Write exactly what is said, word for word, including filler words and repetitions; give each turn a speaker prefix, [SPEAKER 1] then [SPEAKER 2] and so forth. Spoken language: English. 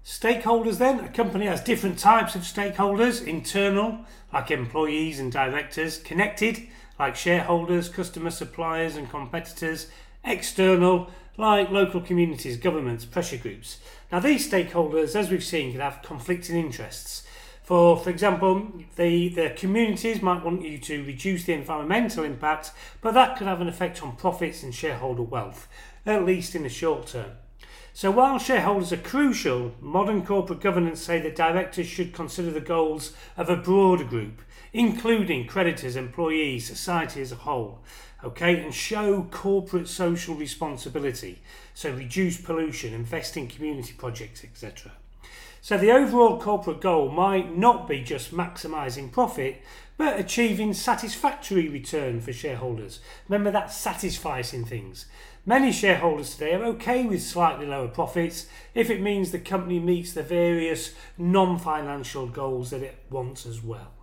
[SPEAKER 1] Stakeholders then, a company has different types of stakeholders: internal, like employees and directors; connected, like shareholders, customers, suppliers and competitors; external, like local communities, governments, pressure groups. Now these stakeholders, as we've seen, can have conflicting interests. For, for example, the, the communities might want you to reduce the environmental impact, but that could have an effect on profits and shareholder wealth, at least in the short term. So while shareholders are crucial, modern corporate governance say that directors should consider the goals of a broader group, including creditors, employees, society as a whole, okay, and show corporate social responsibility, so reduce pollution, invest in community projects, et cetera. So the overall corporate goal might not be just maximising profit, but achieving satisfactory return for shareholders. Remember, that satisficing things. Many shareholders today are okay with slightly lower profits if it means the company meets the various non-financial goals that it wants as well.